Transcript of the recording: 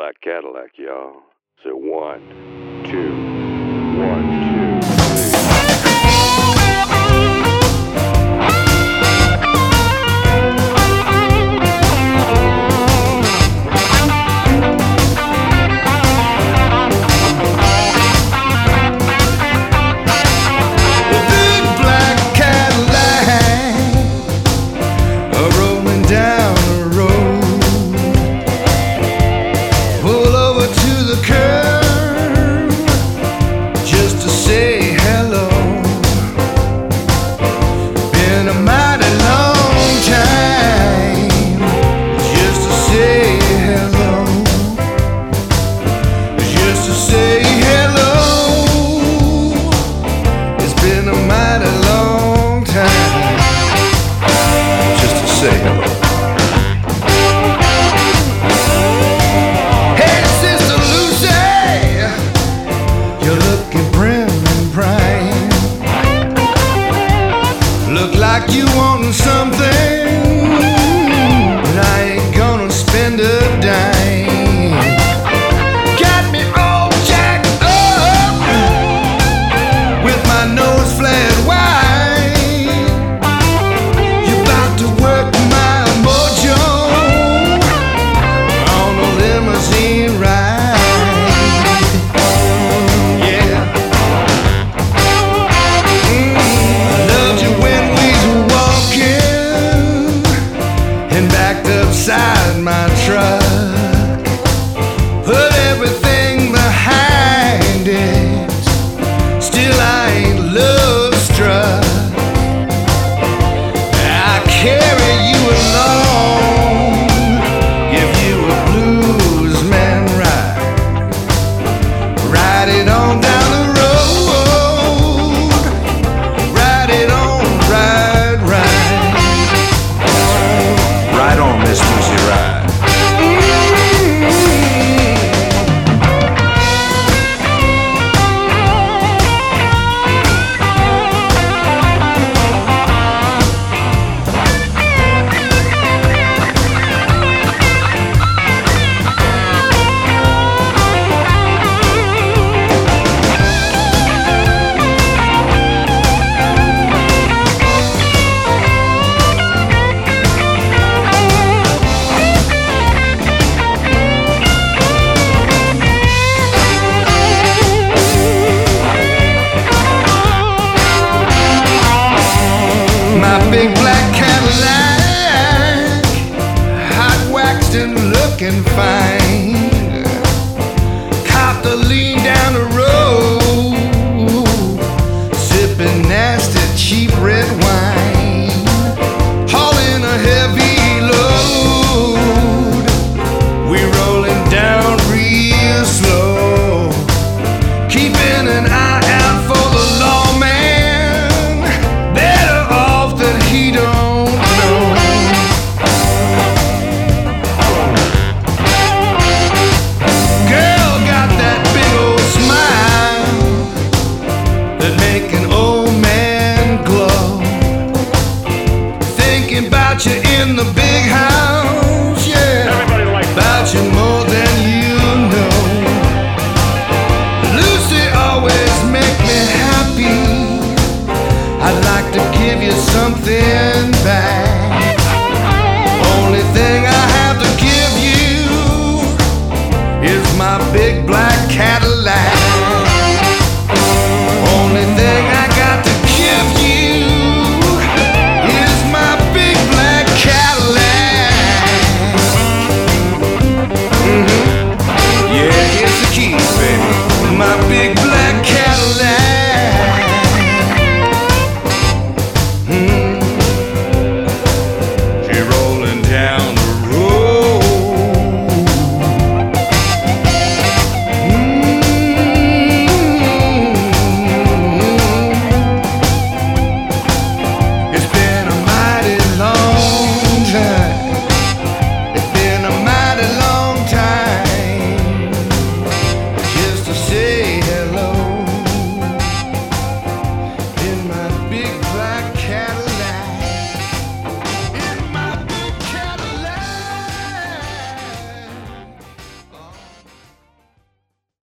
black Cadillac, y'all. So 1, 2, 1, 2, 3. Like you want something, but I ain't gonna spend a dime. Got me all jacked up, with my nose flat wide. You about to work my mojo on a limousine ride. Yeah. I loved you when backed upside my truck, put everything behind it. Still I ain't love struck. I carry you along, give you a blues man ride. Ride it on down the road, ride it on, ride, ride. Ride on, Miss Lucy, ride. My big black Cadillac, hot waxed and looking fine. Cop the lean down the road, sipping nasty cheap red wine, hauling a heavy load. We rolling down real slow, keeping an eye out for the lawman. He don't know. Girl got that big old smile that make an old man glow. Thinking about you in the big house, yeah. About you more than you know. Lucy always make me happy. I'd like to give you something back. Only thing I have to give you is my big black Cadillac.